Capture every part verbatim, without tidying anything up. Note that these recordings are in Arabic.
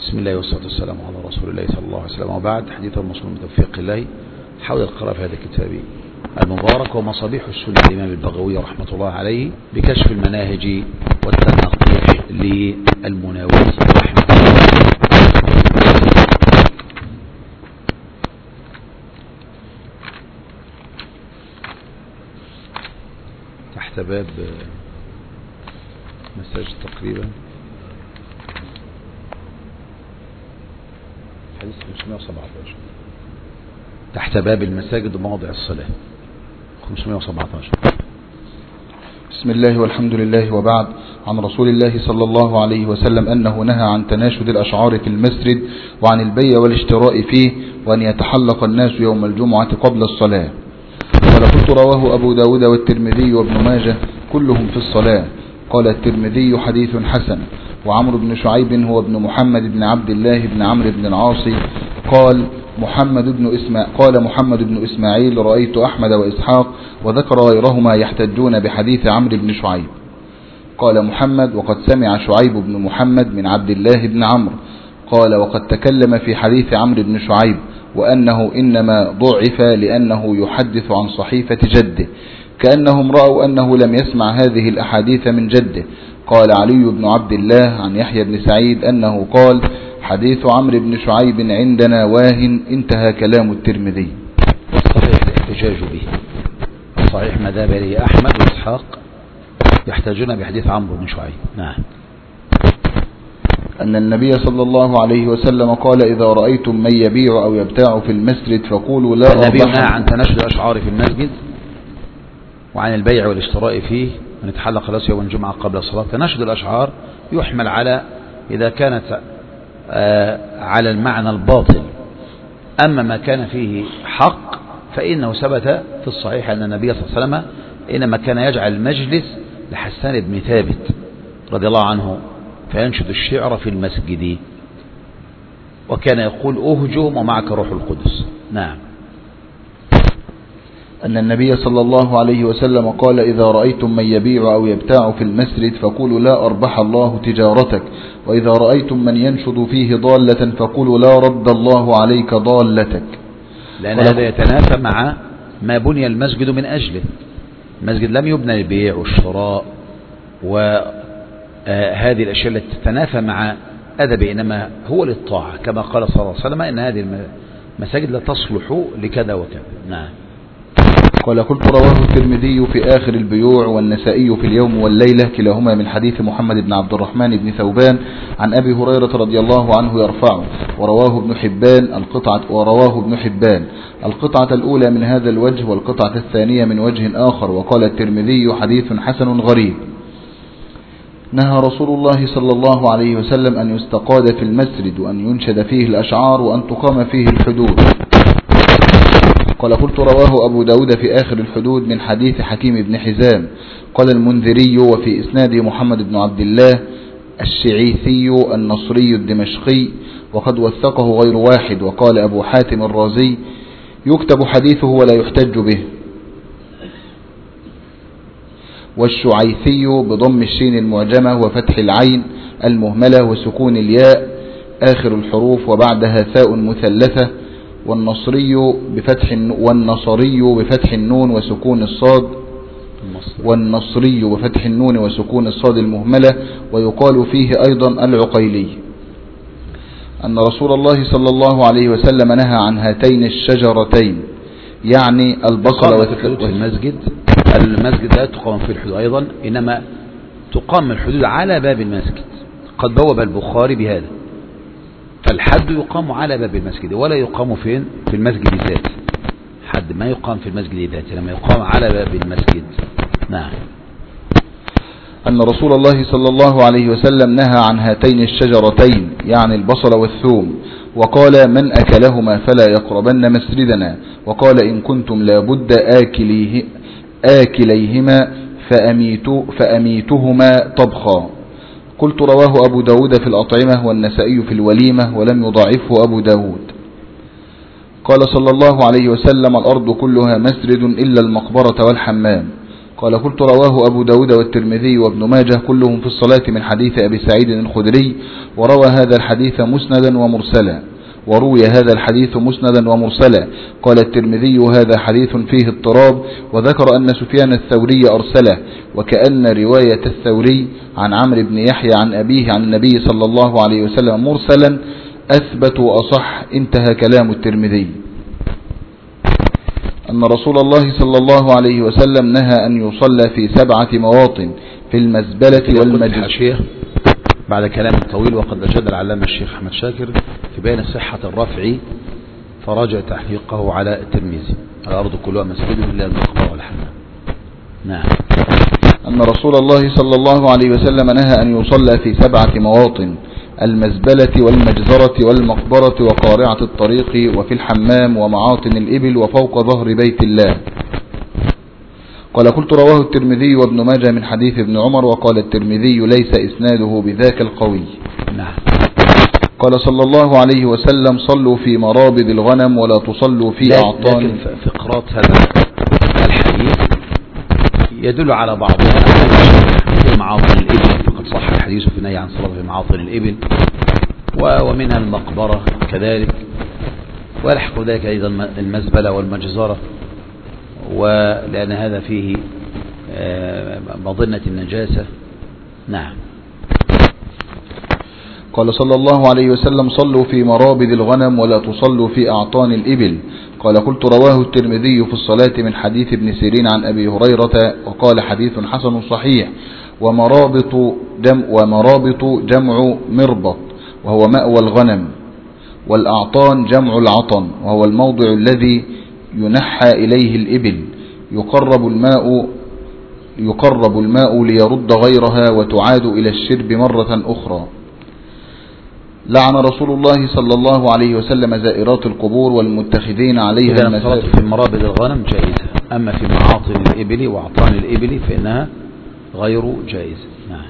بسم الله والصلاة والسلام على رسول الله صلى الله عليه وسلم، وبعد. حديث المصنوع من توفيق الله حول القراءة في هذا الكتاب المبارك ومصابيح السنة الإمام البغوي رحمة الله عليه بكشف المناهج والتنقيح للمناوي رحمه الله. تحت باب مساجد تقريبا حديث خمسمائة وسبعة عشر، تحت باب المساجد ومواضع الصلاة خمسمائة وسبعة عشر. بسم الله والحمد لله، وبعد. عن رسول الله صلى الله عليه وسلم أنه نهى عن تناشد الأشعار في المسجد وعن البيع والاشتراء فيه، وأن يتحلق الناس يوم الجمعة قبل الصلاة. قال قلت رواه أبو داود والترمذي وابن ماجه كلهم في الصلاة. قال الترمذي حديث حسن. وعمرو بن شعيب هو ابن محمد بن عبد الله بن عمرو بن العاص قال محمد بن إسماعيل قال محمد بن إسماعيل رأيت أحمد وإسحاق وذكر غيرهما يحتجون بحديث عمرو بن شعيب. قال محمد وقد سمع شعيب بن محمد من عبد الله بن عمرو قال وقد تكلم في حديث عمرو بن شعيب وأنه إنما ضعف لأنه يحدث عن صحيفة جده، كأنهم رأوا أنه لم يسمع هذه الأحاديث من جده. قال علي بن عبد الله عن يحيى بن سعيد أنه قال حديث عمرو بن شعيب عندنا واهن. انتهى كلام الترمذي. صحيح الاحتجاج به، صحيح ما ذهب إليه أحمد وإسحاق يحتاجون بحديث عمرو بن شعيب. نعم. أن النبي صلى الله عليه وسلم قال إذا رأيتم من يبيع أو يبتاع في المسجد فقولوا لا أربح. النبي نهى عن تناشد الأشعار في المسجد وعن البيع والاشتراء فيه ونتحلق رأس يوم الجمعة قبل الصلاة. تناشد الأشعار يحمل على إذا كانت آه على المعنى الباطل، أما ما كان فيه حق فإنه ثبت في الصحيح أن النبي صلى الله عليه وسلم إنما كان يجعل المجلس لحسان بن ثابت رضي الله عنه فينشد الشعر في المسجد، وكان يقول أهجم ومعك روح القدس. نعم. أن النبي صلى الله عليه وسلم قال إذا رأيتم من يبيع أو يبتاع في المسجد فقولوا لا أربح الله تجارتك، وإذا رأيتم من ينشد فيه ضالة فقولوا لا رد الله عليك ضالتك. لأن هذا يتنافى مع ما بني المسجد من أجله. المسجد لم يبنى للبيع والشراء وهذه الأشياء التي تتنافى مع أدب، إنما هو للطاعة، كما قال صلى الله عليه وسلم إن هذه المساجد لا تصلح لكذا وكذا. نعم. قال قلت رواه الترمذي في آخر البيوع والنسائي في اليوم والليلة كلاهما من حديث محمد بن عبد الرحمن بن ثوبان عن أبي هريرة رضي الله عنه يرفعه. ورواه ابن حبان القطعة ورواه ابن حبان القطعة الأولى من هذا الوجه والقطعة الثانية من وجه آخر. وقال الترمذي حديث حسن غريب. نهى رسول الله صلى الله عليه وسلم أن يستقاد في المسجد وأن ينشد فيه الأشعار وأن تقام فيه الحدود. قال قلت رواه أبو داود في آخر الحدود من حديث حكيم بن حزام. قال المنذري وفي إسناده محمد بن عبد الله الشعيثي النصري الدمشقي وقد وثقه غير واحد. وقال أبو حاتم الرازي يكتب حديثه ولا يحتج به. والشعيثي بضم الشين المعجمة وفتح العين المهملة وسكون الياء آخر الحروف وبعدها ثاء مثلثة. والنصري بفتح والنصري بفتح النون وسكون الصاد والنصري بفتح النون وسكون الصاد المهملة. ويقال فيه أيضا العقيلي. أن رسول الله صلى الله عليه وسلم نهى عن هاتين الشجرتين، يعني البصل والثوم في المسجد. المسجد لا تقام في الحدود أيضا، إنما تقام الحدود على باب المسجد. قد بوب البخاري بهذا، فالحد يقام على باب المسجد ولا يقام فين في المسجد ذاته. حد ما يقام في المسجد ذاته، لما يقام على باب المسجد. نعم. أن رسول الله صلى الله عليه وسلم نهى عن هاتين الشجرتين، يعني البصل والثوم. وقال من أكلهما فلا يقربن مسجدنا. وقال إن كنتم لابد آكليه آكليهما فأميتو فأميتهما طبخا. قلت رواه أبو داود في الأطعمة والنسائي في الوليمة ولم يضعفه أبو داود. قال صلى الله عليه وسلم الأرض كلها مسجد إلا المقبرة والحمام. قال قلت رواه أبو داود والترمذي وابن ماجه كلهم في الصلاة من حديث أبي سعيد الخدري، وروى هذا الحديث مسندا ومرسلا وروي هذا الحديث مسندا ومرسلا. قال الترمذي هذا حديث فيه اضطراب، وذكر أن سفيان الثوري أرسله، وكأن رواية الثوري عن عمرو بن يحيى عن أبيه عن النبي صلى الله عليه وسلم مرسلا أثبت وأصح. انتهى كلام الترمذي. أن رسول الله صلى الله عليه وسلم نهى أن يصلى في سبعة مواطن في المزبلة والمجزرة. بعد كلام طويل، وقد أجاد العلامة الشيخ أحمد شاكر في بيان صحة الرفع فراجع تحقيقه على الترمذي. الأرض كلها مسجد إلا المقبرة والحمام. نعم. أن رسول الله صلى الله عليه وسلم نهى أن يصلى في سبعة مواطن: المزبلة والمجزرة والمقبرة وقارعة الطريق وفي الحمام ومعاطن الإبل وفوق ظهر بيت الله. قال قلت رواه الترمذي وابن ماجه من حديث ابن عمر، وقال الترمذي ليس إسناده بذاك القوي. نعم. قال صلى الله عليه وسلم صلوا في مرابض الغنم ولا تصلوا في أعطان. لكن فقرات هذا الحديث يدل على بعضها في معاطن الإبل، فقد صح الحديث في النهي عن صلاة في معاطن الإبل، ومنها المقبرة كذلك، ويلحق ذلك أيضا المزبلة والمجزرة، ولأن هذا فيه مظنة النجاسة. نعم. قال صلى الله عليه وسلم صلوا في مرابض الغنم ولا تصلوا في أعطان الإبل. قال قلت رواه الترمذي في الصلاة من حديث ابن سيرين عن أبي هريرة، وقال حديث حسن صحيح. ومرابط جمع, ومرابط جمع مربط وهو مأوى الغنم، والأعطان جمع العطن وهو الموضع الذي ينحى إليه الإبل. يقرب الماء يقرب الماء ليرد غيرها وتعاد إلى الشرب مرة أخرى. لعن رسول الله صلى الله عليه وسلم زائرات القبور والمتخذين عليها المساجد. في مرابض الغنم جائزة، أما في معاطن الإبل وأعطان الإبل فإنها غير جائزة. نعم.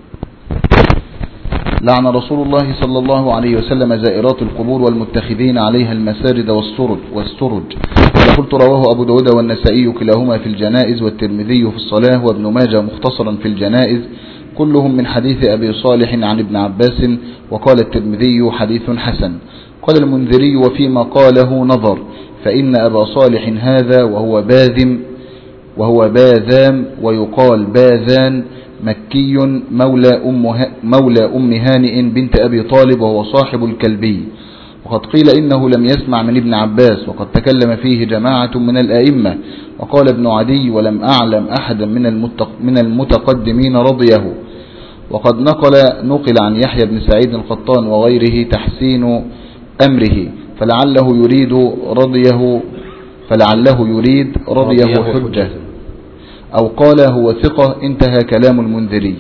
لعن رسول الله صلى الله عليه وسلم زائرات القبور والمتخذين عليها المساجد والسرج والسرج. قلت رواه أبو داود والنسائي كلاهما في الجنائز، والترمذي في الصلاة، وابن ماجه مختصرا في الجنائز، كلهم من حديث أبي صالح عن ابن عباس. وقال الترمذي حديث حسن. قال المنذري وفيما قاله نظر، فإن أبا صالح هذا وهو باذم وهو باذام ويقال باذان مكي مولى أم, مولى أم هانئ بنت أبي طالب، وهو صاحب الكلبي. وقد قيل إنه لم يسمع من ابن عباس، وقد تكلم فيه جماعة من الأئمة. وقال ابن عدي ولم أعلم أحدا من المتقدمين رضيه. وقد نقل نقل عن يحيى بن سعيد القطان وغيره تحسين أمره، فلعله يريد رضيه فلعله يريد رضيه حجة، أو قال هو ثقة. انتهى كلام المنذري.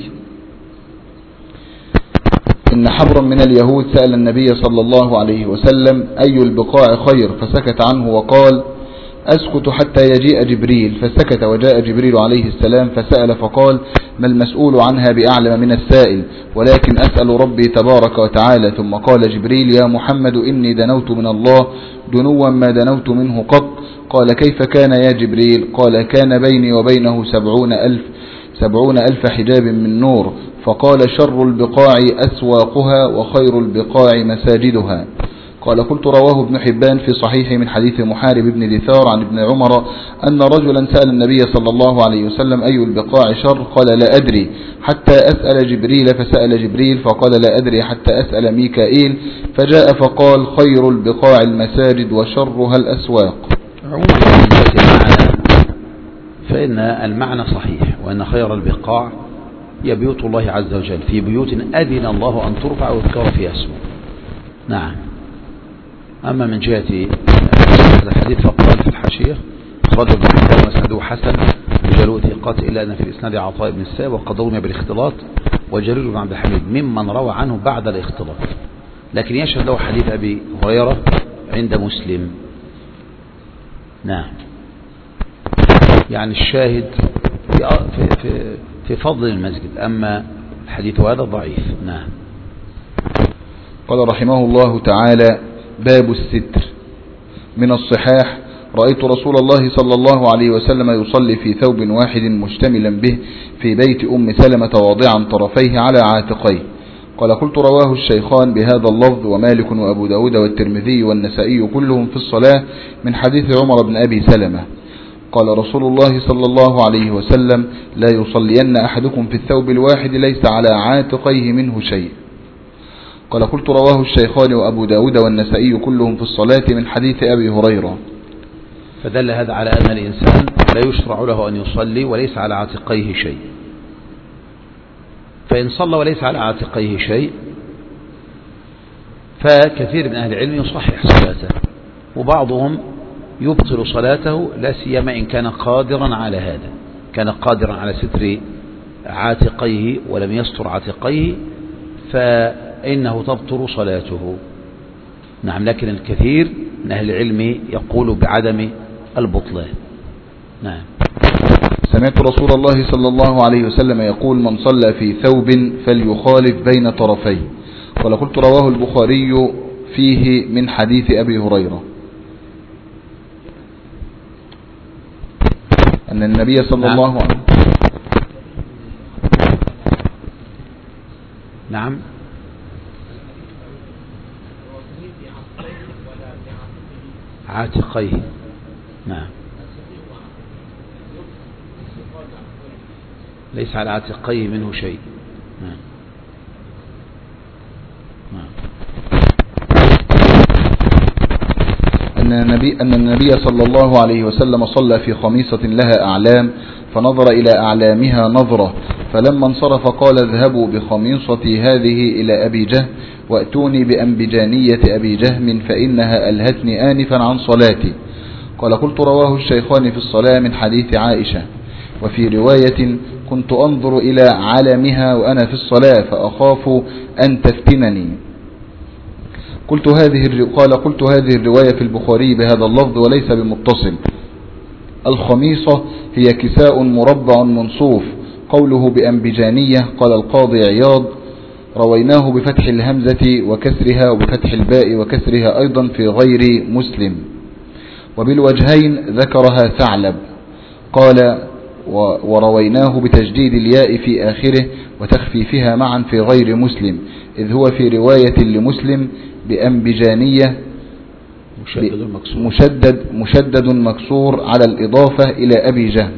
إن حبرا من اليهود سأل النبي صلى الله عليه وسلم أي البقاع خير، فسكت عنه وقال أسكت حتى يجيء جبريل، فسكت وجاء جبريل عليه السلام فسأل فقال ما المسؤول عنها بأعلم من السائل، ولكن أسأل ربي تبارك وتعالى. ثم قال جبريل يا محمد إني دنوت من الله دنوا ما دنوت منه قط. قال كيف كان يا جبريل؟ قال كان بيني وبينه سبعون ألف, سبعون ألف حجاب من نور. فقال شر البقاع أسواقها وخير البقاع مساجدها. قال قلت رواه ابن حبان في صحيح من حديث محارب بن دثار عن ابن عمر أن رجلا سأل النبي صلى الله عليه وسلم أي البقاع شر؟ قال لا أدري حتى أسأل جبريل، فسأل جبريل فقال لا أدري حتى أسأل ميكائيل، فجاء فقال خير البقاع المساجد وشرها الأسواق. فإن المعنى صحيح، وأن خير البقاع هي بيوت الله عز وجل، في بيوت أذن الله أن ترفع ويذكر فيها اسمه. نعم. أما من جهة الحديث فقال في الحاشية رجل بن حبان واسناده حسن بجلوء ثقات، إلا أن في الإسناد عطاء بن السائب وقد رمي بالاختلاط، وجرير بن عبد الحميد ممن روى عنه بعد الاختلاط، لكن يشهد له حديث أبي هريرة عند مسلم. نعم. يعني الشاهد في, في, في فضل المسجد، أما الحديث هذا ضعيف. نعم. قال رحمه الله تعالى باب الستر. من الصحاح رأيت رسول الله صلى الله عليه وسلم يصلي في ثوب واحد مشتملا به في بيت أم سلمة واضعا طرفيه على عاتقيه. قال قلت رواه الشيخان بهذا اللفظ ومالك وأبو داود والترمذي والنسائي كلهم في الصلاة من حديث عمر بن أبي سلمة. قال رسول الله صلى الله عليه وسلم لا يصلين أحدكم في الثوب الواحد ليس على عاتقيه منه شيء. قال قلت رواه الشيخان وأبو داود والنسائي كلهم في الصلاة من حديث أبي هريرة. فدل هذا على أن الإنسان لا يشرع له أن يصلي وليس على عاتقيه شيء، فإن صلى وليس على عاتقيه شيء فكثير من أهل العلم يصحح صلاته، وبعضهم يبطل صلاته لا سيما إن كان قادرا على هذا، كان قادرا على ستر عاتقيه ولم يستر عاتقيه فإنه تبطل صلاته. نعم، لكن الكثير من أهل العلم يقول بعدم البطلان. نعم. سمعت رسول الله صلى الله عليه وسلم يقول من صلى في ثوب فليخالف بين طرفيه. قال قلت رواه البخاري فيه من حديث أبي هريرة أن النبي صلى نعم. الله عليه وسلم نعم عاتقيه. نعم، ليس على عاتقيه منه شيء. نعم. نعم. أن النبي, أن النبي صلى الله عليه وسلم صلى في خميصة لها أعلام فنظر إلى أعلامها نظرة، فلما انصرف قال اذهبوا بخميصتي هذه إلى أبي جهم وأتوني بأنبجانية أبي جهم فإنها ألهتني آنفا عن صلاتي. قال قلت رواه الشيخان في الصلاة من حديث عائشة. وفي رواية كنت أنظر إلى علمها وأنا في الصلاة فأخاف أن تفتنني. قلت هذه قال قلت هذه الرواية في البخاري بهذا اللفظ وليس بمتصل. الخميصة هي كساء مربع منصوف. قوله بأنبجانية قال القاضي عياض رويناه بفتح الهمزة وكسرها وبفتح الباء وكسرها أيضا في غير مسلم. وبالوجهين ذكرها ثعلب قال ورويناه بتجديد الياء في آخره وتخفيفها معا في غير مسلم، إذ هو في رواية لمسلم بأنبجانية مشدد مكسور, مشدد, مشدد مكسور على الإضافة إلى أبي جهم.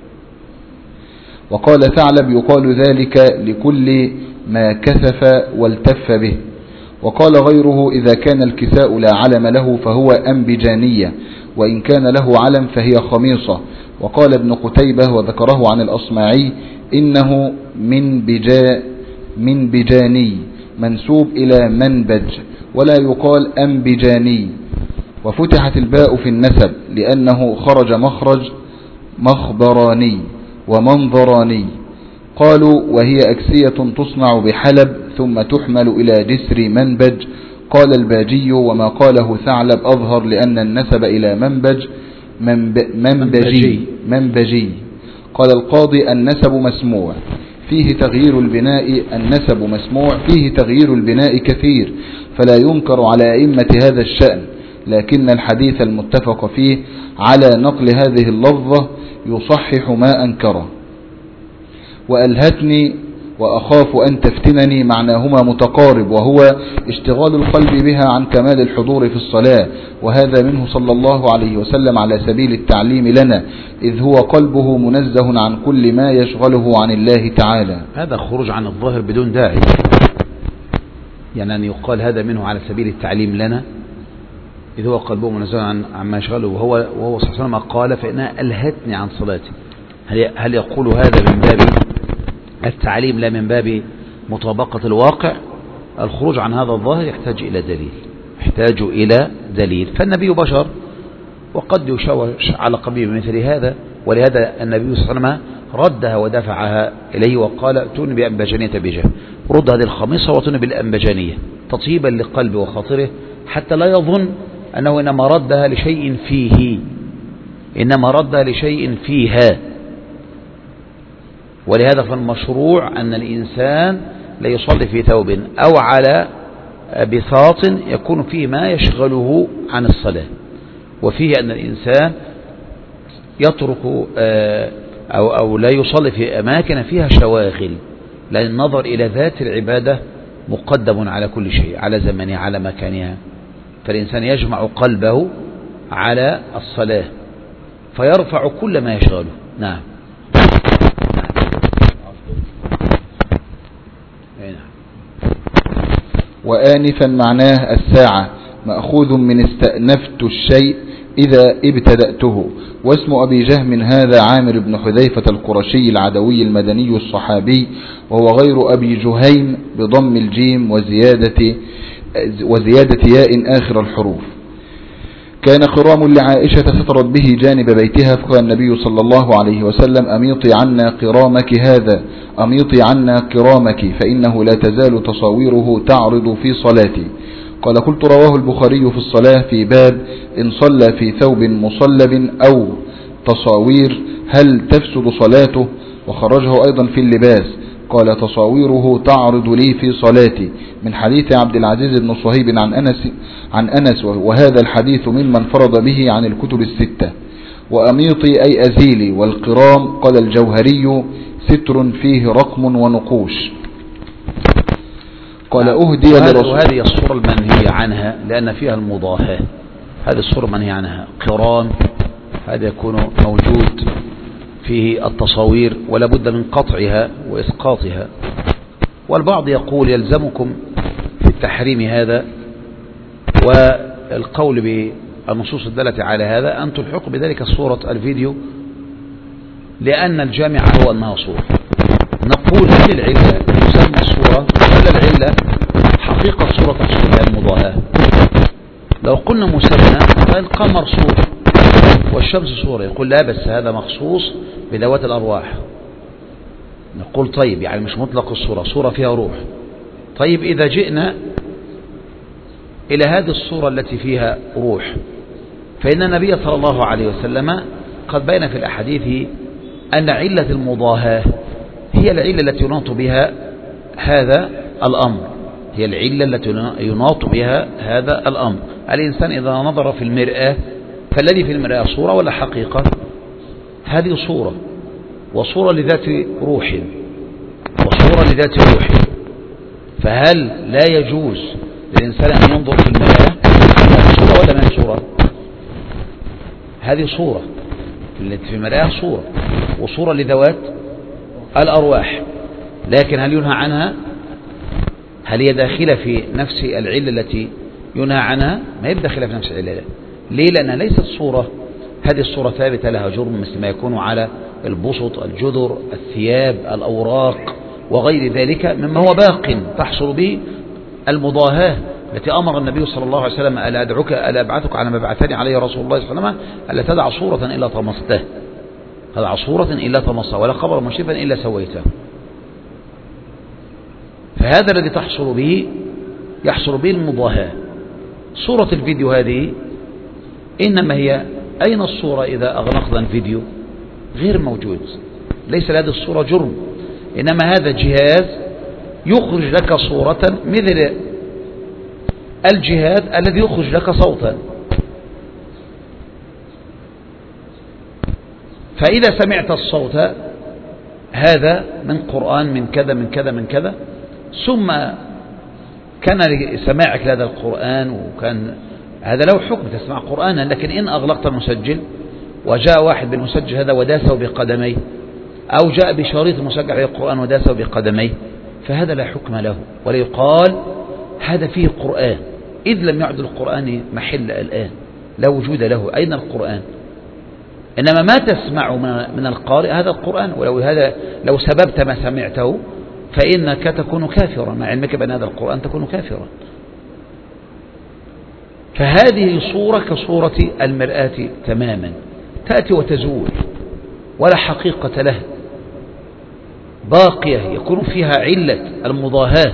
وقال ثعلب يقال ذلك لكل ما كثف والتف به. وقال غيره إذا كان الكساء لا علم له فهو أنبجانية، وإن كان له علم فهي خميصة. وقال ابن قتيبة وذكره عن الأصماعي إنه من بجا من بجاني منسوب إلى منبج ولا يقال أنبجاني. وفتحت الباء في النسب لأنه خرج مخرج مخبراني ومنظراني. قالوا وهي أكسية تصنع بحلب ثم تحمل إلى جسر منبج. قال الباجي وما قاله ثعلب أظهر لأن النسب إلى منبج منبجي, منبجي. قال القاضي النسب مسموع فيه تغيير البناء النسب مسموع فيه تغيير البناء كثير فلا ينكر على أئمة هذا الشأن، لكن الحديث المتفق فيه على نقل هذه اللفظة يصحح ما أنكره. وألهتني وأخاف أن تفتنني معناهما متقارب، وهو اشتغال القلب بها عن كمال الحضور في الصلاة، وهذا منه صلى الله عليه وسلم على سبيل التعليم لنا، إذ هو قلبه منزه عن كل ما يشغله عن الله تعالى. هذا خروج عن الظاهر بدون داعي، يعني أن يقال هذا منه على سبيل التعليم لنا إذ هو قلبه منزه عن عما يشغله، وهو, وهو صلى الله عليه وسلم قال فإنها ألهتني عن صلاتي. هل, هل يقول هذا من باب التعليم لا من باب مطابقة الواقع؟ الخروج عن هذا الظاهر يحتاج إلى دليل يحتاج إلى دليل فالنبي بشر وقد يشوش على قلبه بمثل هذا، ولهذا النبي صلى الله عليه وسلم ردها ودفعها إليه وقال ائتوني بأنبجانية بجه، رد هذه الخميصة واتوني بالأنبجانية تطيبا لقلبه وخاطره حتى لا يظن أنه إنما ردها لشيء فيه، إنما ردها لشيء فيها. ولهذا فالمشروع أن الإنسان لا يصلي في ثوب أو على بساط يكون فيه ما يشغله عن الصلاة، وفيه أن الإنسان يترك أو, أو لا يصلي في أماكن فيها شواغل، لأن النظر إلى ذات العبادة مقدم على كل شيء، على زمنها على مكانها. فالإنسان يجمع قلبه على الصلاة فيرفع كل ما يشغله. نعم. وآنفا معناه الساعة، مأخوذ من استأنفت الشيء إذا ابتدأته. واسم أبي جهم هذا عامر بن حذيفة القرشي العدوي المدني الصحابي، وهو غير أبي جهيم بضم الجيم وزيادة, وزيادة ياء آخر الحروف. كان خرام لعائشة سترت به جانب بيتها، فقال النبي صلى الله عليه وسلم: أميطي عنا قرامك هذا، أميطي عنا قرامك، فإنه لا تزال تصاويره تعرض في صلاتي. قال: قلت: رواه البخاري في الصلاة في باب إن صلى في ثوب مصلب أو تصاوير هل تفسد صلاته؟ وخرجه أيضا في اللباس. قال: تصاويره تعرض لي في صلاتي، من حديث عبد العزيز بن صهيب عن أنس, عن أنس وهذا الحديث ممن فرض به عن الكتب الستة. وأميطي أي أزيلي، والقرام قال الجوهري ستر فيه رقم ونقوش. قال: أهدي لرسول. وهذه الصورة المنهي عنها لأن فيها المضاهاة، هذه الصورة المنهي عنها. قرام هذا يكون موجود فيه التصاوير ولا بد من قطعها وإسقاطها. والبعض يقول يلزمكم في التحريم هذا والقول بالنصوص الدالة على هذا أن تلحقوا بذلك صورة الفيديو، لأن الجامع هو أنها صورة. نقول هل العلة تسمى الصورة ولا العلة حقيقة صورة تحصل بها المضاهاة؟ لو قلنا مسمى فالقمر صورة والشمس صورة، يقول لا بس هذا مخصوص بذوات الأرواح. نقول طيب يعني مش مطلق الصورة، صورة فيها روح. طيب إذا جئنا إلى هذه الصورة التي فيها روح، فإن النبي صلى الله عليه وسلم قد بين في الأحاديث أن علة المضاهاة هي العلة التي يناط بها هذا الأمر، هي العلة التي يناط بها هذا الأمر. الإنسان إذا نظر في المرآة، فالذي في المرآة صورة ولا حقيقة؟ هذه صورة، وصورة لذات روح، وصورة لذات روح. فهل لا يجوز للإنسان أن ينظر في المرآة؟ هذه صورة ولا ما هي صورة؟ هذه صورة، التي في المرآة صورة، وصورة لذوات الأرواح. لكن هل ينهى عنها؟ هل هي داخلة في نفس العلة التي ينهى عنها؟ ما هي داخلة في نفس العلة. ليه؟ لأنها ليست صورة، هذه الصورة ثابتة لها جرم مثل ما يكون على البسط، الجدر، الثياب، الأوراق وغير ذلك مما هو باق تحصل به المضاهاة التي أمر النبي صلى الله عليه وسلم: ألا أدعوك ألا أبعثك على ما بعثني عليه رسول الله صلى الله عليه وسلم، ألا تدع صورة إلا طمسته، تدع صورة إلا طمسته، ولا خبر مشرفا إلا سويته. فهذا الذي تحصل به يحصل به المضاهاة. صورة الفيديو هذه إنما هي أين الصورة إذا أغلقنا الفيديو؟ غير موجود، ليس لهذه الصورة جرم، إنما هذا جهاز يخرج لك صورة مثل الجهاز الذي يخرج لك صوتا. فإذا سمعت الصوت هذا من قرآن من كذا من كذا من كذا، ثم كان سماعك لهذا القرآن وكان هذا له حكم تسمع قرآنا، لكن إن أغلقت المسجل وجاء واحد بالمسجل هذا وداسه بقدميه، أو جاء بشريط مسجل عليه القرآن وداسه بقدميه، فهذا لا حكم له ولا يقال هذا فيه قرآن، إذ لم يعد القرآن محل الآن، لا وجود له. أين القرآن؟ إنما ما تسمع من القارئ هذا القرآن، ولو هذا لو سببت ما سمعته فإنك تكون كافرا، مع علمك بأن هذا القرآن تكون كافرا. فهذه صورة كصورة المرآة تماما، تأتي وتزول ولا حقيقة لها، باقية يكون فيها علة المضاهاة.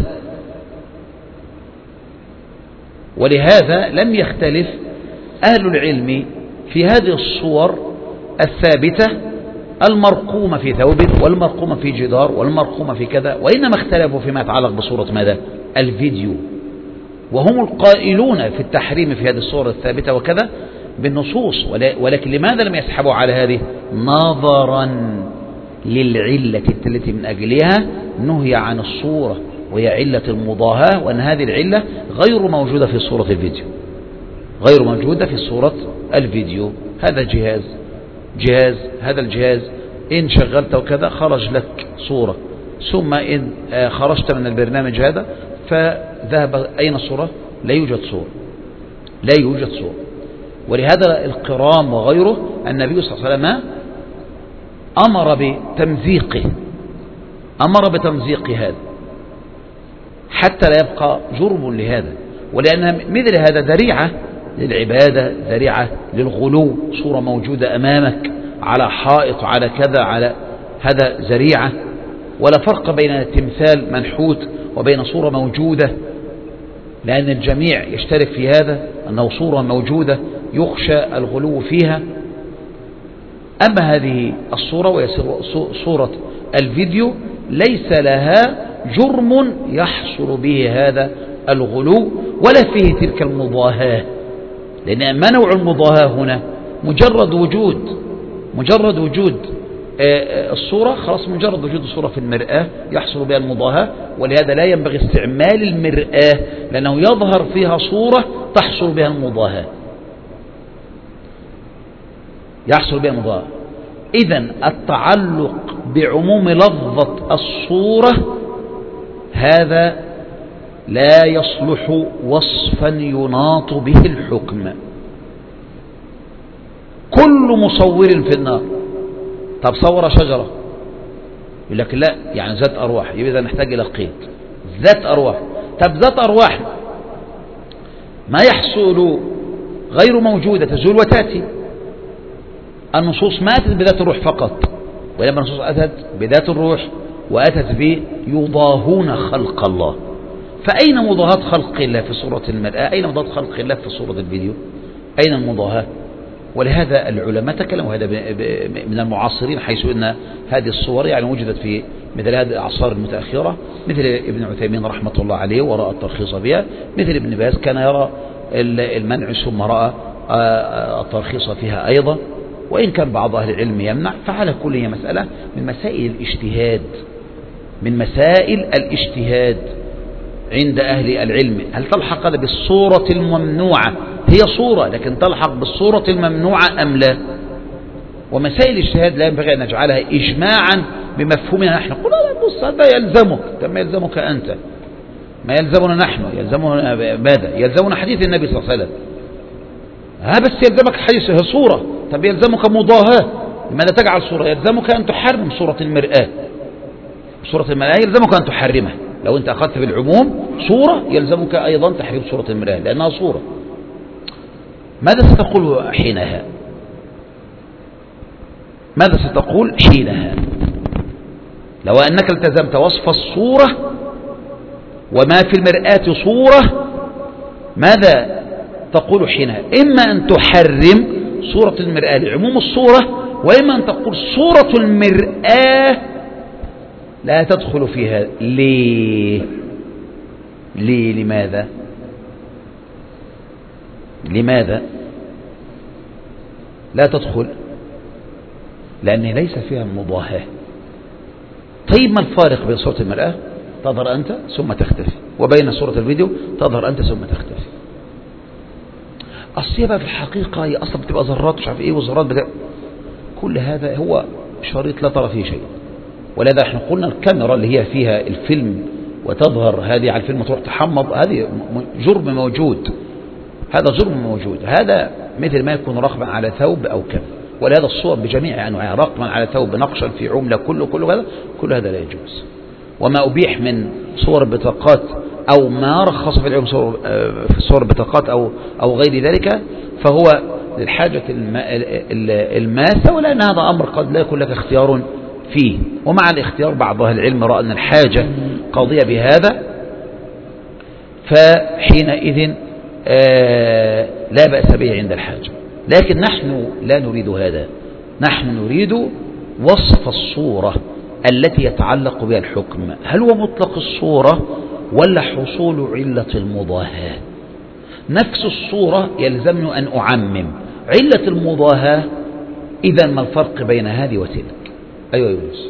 ولهذا لم يختلف أهل العلم في هذه الصور الثابتة المرقومة في ثوب والمرقومة في جدار والمرقومة في كذا، وإنما اختلفوا فيما يتعلق بصورة ماذا؟ الفيديو. وهم القائلون في التحريم في هذه الصورة الثابتة وكذا بالنصوص، ولكن لماذا لم يسحبوا على هذه؟ نظرا للعلة التي من أجلها نهي عن الصورة، وهي علة المضاهاة، وأن هذه العلة غير موجودة في صورة الفيديو، غير موجودة في صورة الفيديو. هذا جهاز جهاز هذا الجهاز إن شغلته وكذا خرج لك صورة، ثم إن خرجت من البرنامج هذا فذهب أين الصورة؟ لا يوجد صورة، لا يوجد صورة. ولهذا القرام وغيره النبي صلى الله عليه وسلم أمر بتمزيقه، أمر بتمزيق هذا حتى لا يبقى جرم لهذا، ولأن مثل هذا ذريعة للعبادة، ذريعة للغلو. صورة موجودة أمامك على حائط على كذا، على هذا ذريعة. ولا فرق بين تمثال منحوت وبين صورة موجودة، لأن الجميع يشترك في هذا أنه صورة موجودة يخشى الغلو فيها. أما هذه الصورة وهي صورة الفيديو ليس لها جرم يحصل به هذا الغلو ولا فيه تلك المضاهاة، لأن ما نوع المضاهاة هنا؟ مجرد وجود مجرد وجود الصورة، خلاص مجرد وجود الصورة في المرآة يحصل بها المضاهاة. ولهذا لا ينبغي استعمال المرآة، لأنه يظهر فيها صورة تحصل بها المضاهاة، يحصل بها المضاهاة. إذن التعلق بعموم لفظة الصورة هذا لا يصلح وصفا يناط به الحكم. كل مصور في النار، طب صور شجرة، يقول لك لا يعني ذات أرواح، يبقى إذا نحتاج إلى قيد ذات أرواح. طب ذات أرواح ما يحصل غير موجودة، تزول وتأتي. النصوص ما أتت بذات الروح فقط، وإنما النصوص أتت بذات الروح وأتت بيضاهون خلق الله. فأين مضاهاة خلق الله في صورة المرآة؟ أين مضاهاة خلق الله في صورة الفيديو؟ أين المضاهاة؟ ولهذا العلماء تكلموا هذا من المعاصرين، حيث أن هذه الصور يعني وجدت في مثل هذه الأعصار المتأخرة، مثل ابن عثيمين رحمة الله عليه ورأى الترخيص بها، مثل ابن باز كان يرى المنع ثم رأى الترخيص فيها أيضا، وإن كان بعض أهل العلم يمنع. فعلى كل هي مسألة من مسائل الاجتهاد، من مسائل الاجتهاد عند أهل العلم. هل تلحق هذا بالصورة الممنوعة؟ هي صورة لكن تلحق بالصورة الممنوعة أم لا؟ ومسائل الاجتهاد لا ينبغي أن نجعلها إجماعا بمفهومنا نحن. قل لا بص هذا يلزمك، ما يلزمك أنت، ما يلزمنا نحن، يلزمنا ماذا؟ يلزمنا حديث النبي صلى الله عليه وسلم. ها بس يلزمك حديث، هي صورة. طب يلزمك مضاهاة، لماذا تجعل صورة؟ يلزمك أن تحرم صورة المرآة، صورة المرآة يلزمك أن تحرمها. لو أنت أخذت بالعموم صورة يلزمك أيضا تحريم صورة المرآة لأنها صورة. ماذا ستقول حينها؟ ماذا ستقول حينها لو أنك التزمت وصف الصورة وما في المرآة صورة؟ ماذا تقول حينها؟ إما أن تحرم صورة المرآة لعموم الصورة، وإما أن تقول صورة المرآة لا تدخل فيها. ليه؟ ليه؟ لماذا؟ لماذا لا تدخل؟ لأن ليس فيها مضاهاة. طيب ما الفارق بين صورة المرآة تظهر أنت ثم تختفي، وبين صورة الفيديو تظهر أنت ثم تختفي؟ الصيغة في الحقيقة هي أصلا بتبقى ذرات مش عارف إيه وذرات بتبقى. كل هذا هو شريط لا ترى فيه شيء. ولذا احنا قلنا الكاميرا اللي هي فيها الفيلم وتظهر هذه على الفيلم وتروح تحمض، هذه جرم موجود، هذا جرم موجود. هذا مثل ما يكون رقما على ثوب أو كم. ولهذا الصور بجميع أنواعها، رقما على ثوب، نقشا في عملة، كله كله هذا كل هذا لا يجوز. وما أبيح من صور بطاقات أو ما رخص في العلم صور في صور بطاقات أو أو غير ذلك فهو للحاجة الماسة، ولأن هذا أمر قد لا يكون لك اختيار فيه. ومع الاختيار بعض أهل العلم رأى أن الحاجة قاضية بهذا، فحينئذ آه لا بأس به عند الحاجة. لكن نحن لا نريد هذا، نحن نريد وصف الصورة التي يتعلق بها الحكم. هل هو مطلق الصورة ولا حصول علة المضاهاة؟ نفس الصورة يلزمني أن أعمم علة المضاهاة، إذا ما الفرق بين هذه وتلك؟ أيوة يونس.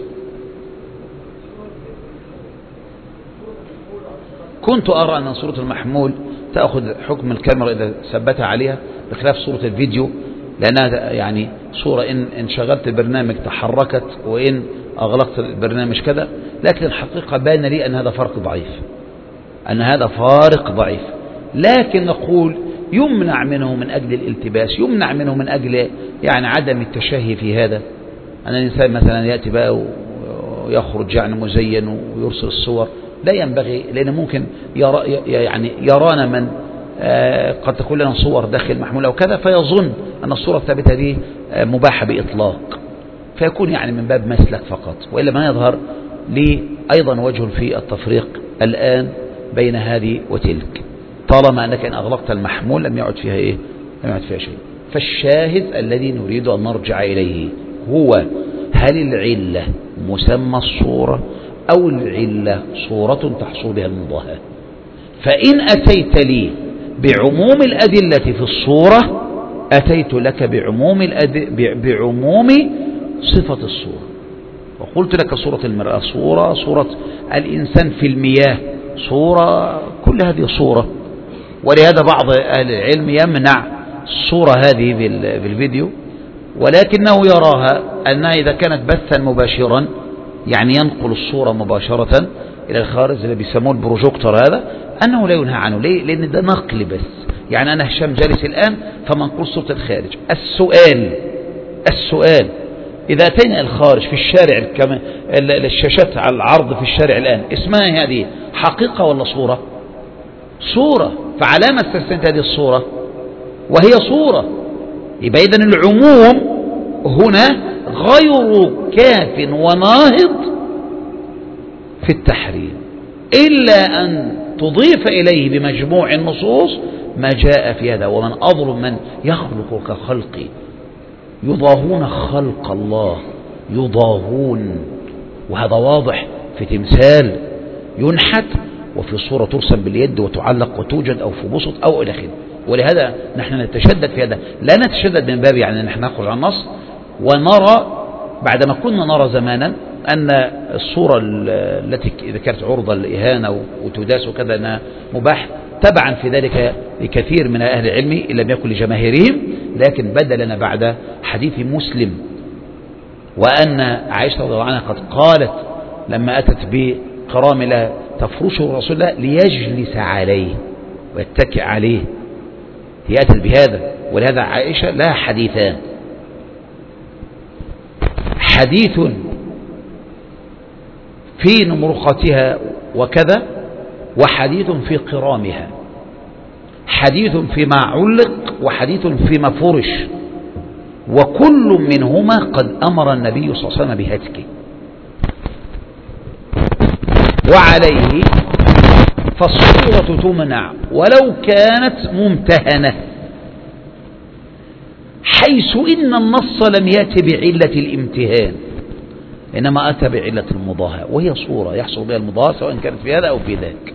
كنت أرى أن صورة المحمول تأخذ حكم الكاميرا إذا ثبتها عليها، بخلاف صورة الفيديو، لأنها يعني صورة إن إن شغلت البرنامج تحركت، وإن أغلقت البرنامج كذا. لكن الحقيقة بان لي أن هذا فرق ضعيف، أن هذا فارق ضعيف. لكن نقول يمنع منه من أجل الالتباس، يمنع منه من أجل يعني عدم التشهي في هذا. أن الإنسان مثلا يأتي بقى ويخرج يعني مزين ويرسل الصور، لا ينبغي، لأن ممكن يرى يعني يرانا من آه قد تكون لنا صور داخل محمولة وكذا، فيظن أن الصورة الثابتة دي آه مباحة بإطلاق، فيكون يعني من باب مسلك فقط. وإلا ما يظهر لي أيضا وجه في التفريق الآن بين هذه وتلك، طالما أنك إن أغلقت المحمول لم يعد فيها إيه؟ لم يعد فيها شيء. فالشاهد الذي نريد أن نرجع إليه هو: هل العلة مسمى الصورة أو العلة صورة تحصل بها المضاهاة؟ فإن أتيت لي بعموم الأدلة في الصورة أتيت لك بعموم, الأد... بعموم صفة الصورة، وقلت لك صورة المرأة صورة، صورة الإنسان في المياه صورة، كل هذه صورة. ولهذا بعض أهل العلم يمنع الصورة هذه في الفيديو، ولكنه يراها أنها إذا كانت بثا مباشرا يعني ينقل الصورة مباشرة إلى الخارج اللي بيسموه البروجيكتور، هذا أنه لا ينهى عنه. ليه؟ لأن ده نقل بس، يعني أنا هشام جالس الآن فمنقل صورة الخارج. السؤال السؤال إذا أتينا الخارج في الشارع، كما الشاشات على العرض في الشارع الآن، اسمها هذه حقيقة ولا صورة؟ صورة. فعلامة استثنت هذه الصورة وهي صورة، يبقى إذن العموم هنا غير كاف وناهض في التحريم، إلا أن تضيف إليه بمجموع النصوص ما جاء في هذا. ومن أظلم من يخلق كخلقي، يضاهون خلق الله، يضاهون، وهذا واضح في تمثال ينحت، وفي صورة ترسم باليد وتعلق وتوجد، أو في بسط أو إلى آخره. ولهذا نحن نتشدد في هذا، لا نتشدد من باب يعني نحن نخرج عن النص، ونرى بعدما كنا نرى زمانا أن الصورة التي إذا كانت عرضة للإهانة وتداس وكذا أنها مباح، تبعا في ذلك لكثير من أهل العلم إن لم يكن لجماهيرهم. لكن بدا لنا بعد حديث مسلم، وأن عائشة رضي الله عنها قد قالت لما أتت بقرام لا تفرشه رسول الله ليجلس عليه ويتكئ عليه، هي أتت بهذا. ولهذا عائشة لها حديثان: حديث في نمرقتها وكذا، وحديث في قرامها، حديث فيما علق وحديث فيما فرش، وكل منهما قد أمر النبي صلى الله عليه وسلم بهتكه. وعليه فالصورة تمنع ولو كانت ممتهنة، حيث إن النص لم يأتي بعلة الامتهان، إنما أتى بعلة المضاهاة، وهي صورة يحصل بها المضاهاة سواء كانت في هذا أو في ذاك.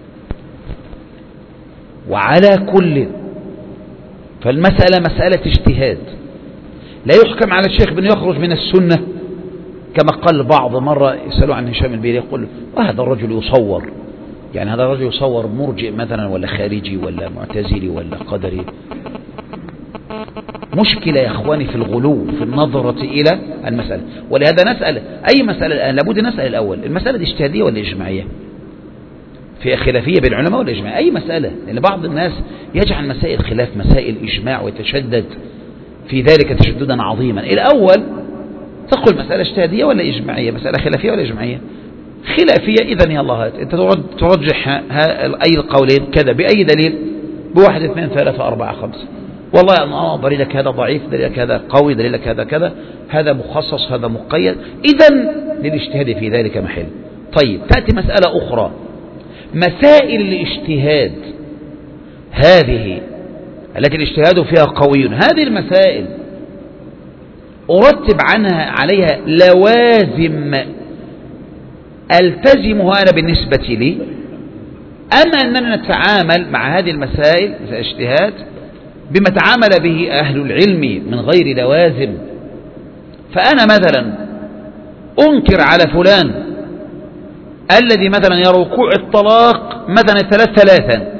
وعلى كل، فالمسألة مسألة اجتهاد، لا يحكم على الشيخ بأن يخرج من السنة كما قال بعض مرة يسألوا عن هشام البيلي، يقول وهذا الرجل يصور، يعني هذا الرجل يصور مرجئ مثلا ولا خارجي ولا معتزلي ولا قدري. مشكلة يا أخواني في الغلو في النظرة إلى المسألة. ولهذا نسأل أي مسألة الآن لابد نسأل الأول: المسألة دي اجتهادية ولا إجماعية؟ في خلافية بين العلماء ولا إجماعية؟ أي مسألة، لأن بعض الناس يجعل مسائل خلاف مسائل إجماع ويتشدد في ذلك تشددا عظيما. الأول تقول مسألة اجتهادية ولا إجماعية، مسألة خلافية ولا إجماعية؟ خلافية، إذن يا الله أنت ترجح أي القولين كذا بأي دليل؟ بواحد اثنين ثلاثة أربعة خمسة. والله أنا دليلك هذا ضعيف، دليلك هذا قوي، دليلك هذا كذا، هذا مخصص هذا مقيد، إذن للاجتهاد في ذلك محل. طيب تأتي مسألة أخرى، مسائل الاجتهاد هذه التي الاجتهاد فيها قوي، هذه المسائل أرتب عنها عليها لوازم ألتزمها أنا بالنسبة لي، أما أننا نتعامل مع هذه المسائل الاجتهاد بما تعامل به أهل العلم من غير لوازم. فأنا مثلا أنكر على فلان الذي مثلا يرى وقوع الطلاق مثلا ثلاث ثلاثا،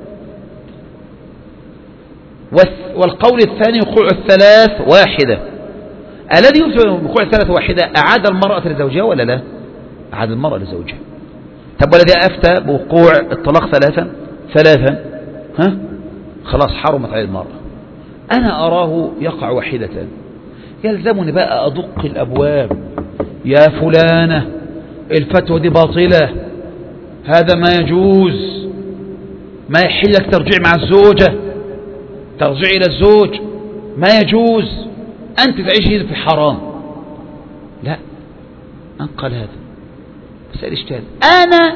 والقول الثاني وقوع الثلاث واحدة. الذي يفتي بوقوع الثلاث واحدة أعاد المرأة لزوجها ولا لا؟ أعاد المرأة لزوجها. طب والذي أفتى بوقوع الطلاق ثلاثا ثلاثا ها خلاص حرمت على المرأة. أنا أراه يقع واحدة، يلزمني بقى أدق الأبواب، يا فلانة الفتوى دي باطلة، هذا ما يجوز، ما يحلك ترجع مع الزوجة، ترجع إلى الزوج ما يجوز، أنت تعيش في حرام. لا، أنقل هذا مسألة اجتهاد. أنا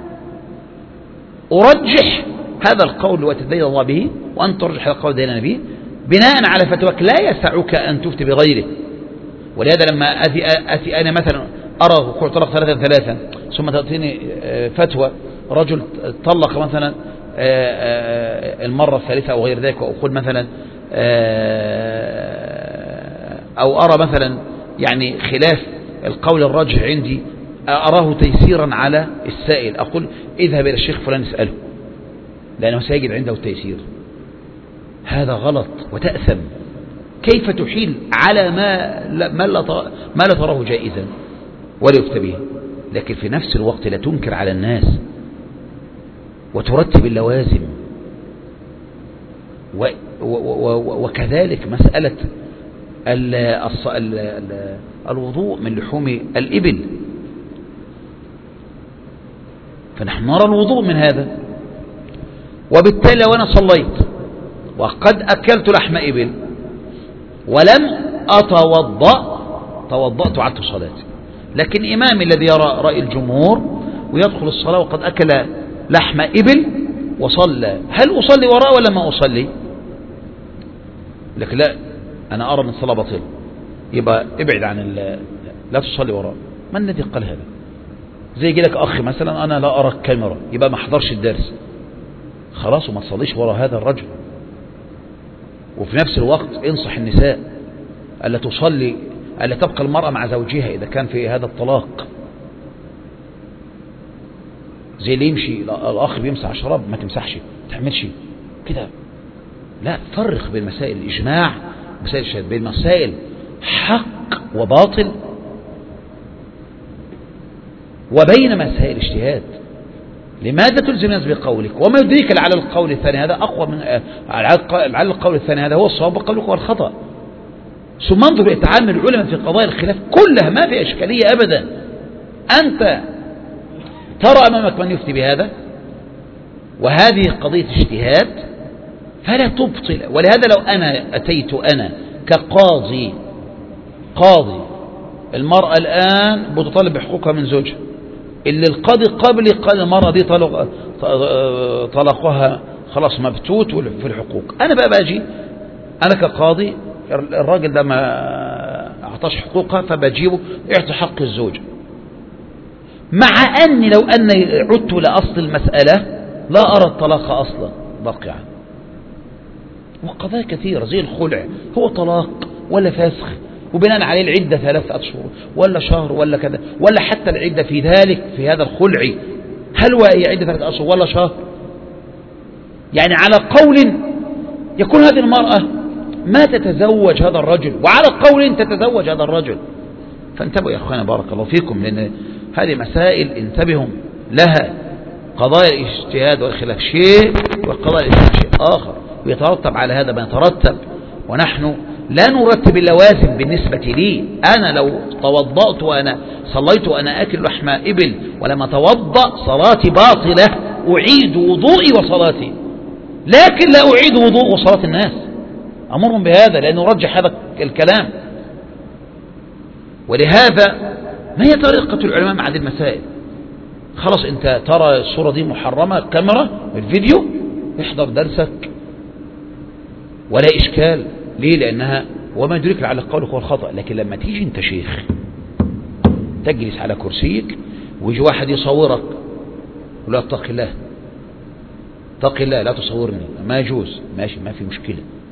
أرجح هذا القول وتدين الله به، وأنت ترجح هذا القول ديننا به بناء على فتواك، لا يسعك أن تفتي بغيره. ولهذا لما أتي, أتي أنا مثلا أرى وقوع طلق ثلاثا ثلاثا ثم تعطيني فتوى رجل طلق مثلا المرة الثالثة أو غير ذلك، أو أقول مثلا أو أرى مثلا يعني خلاف القول الراجح عندي، أراه تيسيرا على السائل، أقول اذهب إلى الشيخ فلان اسأله لأنه سيجد عنده التيسير. هذا غلط وتأثم. كيف تحيل على ما ما لا ما لا تراه جائزا ولا يفتى به، لكن في نفس الوقت لا تنكر على الناس وترتب اللوازم. و و و وكذلك مسألة ال ال ال الوضوء من لحوم الإبل، فنحن نرى الوضوء من هذا. وبالتالي وأنا صليت وقد أكلت لحم إبل ولم أتوضأ، توضأت وعدت صلاتي. لكن إمامي الذي يرى رأي الجمهور ويدخل الصلاة وقد أكل لحم إبل وصلى، هل أصلي وراء ولا ما أصلي؟ لكن لا، أنا أرى من الصلاة باطل، يبقى ابعد عن لا تصلي وراء. من الذي قال هذا؟ زي يجي لك أخي مثلا أنا لا أرى الكاميرا، يبقى ما حضرش الدرس، خلاص وما تصليش وراء هذا الرجل. وفي نفس الوقت انصح النساء ألا تصلي، ألا تبقى المرأة مع زوجها إذا كان في هذا الطلاق. زي اللي يمشي الأخ بيمسح شراب ما تمسحش، ما تعملش كده. لا، فرق بين مسائل الإجماع ومسائل الشهادة، بين مسائل حق وباطل وبين مسائل اجتهاد. لماذا تلزم الناس بقولك وما يدريك لعل القول الثاني هذا أقوى من لعل القول الثاني هذا هو الصواب وقولك هو الخطأ. ثم انظر إلى تعامل العلماء في قضايا الخلاف كلها ما في إشكالية أبدا. أنت ترى أمامك من يفتي بهذا وهذه قضية اجتهاد فلا تبطل. ولهذا لو أنا أتيت أنا كقاضي قاضي المرأة الآن بتطالب بحقوقها من زوجها، اللي القاضي قبلي قال المرأة دي طلق طلقها خلاص مبتوت في الحقوق، أنا بقى باجي أنا كقاضي الراجل ده ما أعطاش حقوقها فبجيبه اعطي حق الزوجة، مع أني لو أني عدت لأصل المسألة لا أرى الطلاق أصلا باقعا. وقضايا كثيرة زي الخلع، هو طلاق ولا فسخ، وبناء عليه العدة ثلاثة أشهر ولا شهر ولا كذا، ولا حتى العدة في ذلك في هذا الخلع هل هو هي عدة ثلاثة أشهر ولا شهر؟ يعني على قول يكون هذه المرأة ما تتزوج هذا الرجل، وعلى قول تتزوج هذا الرجل. فانتبهوا يا أخوانا بارك الله فيكم، لأن هذه مسائل انتبهوا لها. قضايا الاجتهاد والخلاف شيء والقضايا الاجتهاد شيء آخر، ويترتب على هذا ما يترتب. ونحن لا نرتب اللوازم بالنسبة لي. أنا لو توضأت وأنا صليت وأنا أكل لحم إبل ولما توضأ صلاتي باطلة، أعيد وضوئي وصلاتي، لكن لا أعيد وضوء وصلاة الناس، أمرهم بهذا لأنه رجح هذا الكلام. ولهذا ما هي طريقة العلماء مع هذه المسائل؟ خلاص أنت ترى الصورة دي محرمة، كاميرا الفيديو احضر درسك ولا إشكال. ليه؟ لأنها وما يدرك لعل قولك هو الخطأ. لكن لما تيجي أنت شيخ تجلس على كرسيك ويجي واحد يصورك ولا اتق الله اتق الله لا تصورني، ما يجوز، ماشي ما في مشكلة،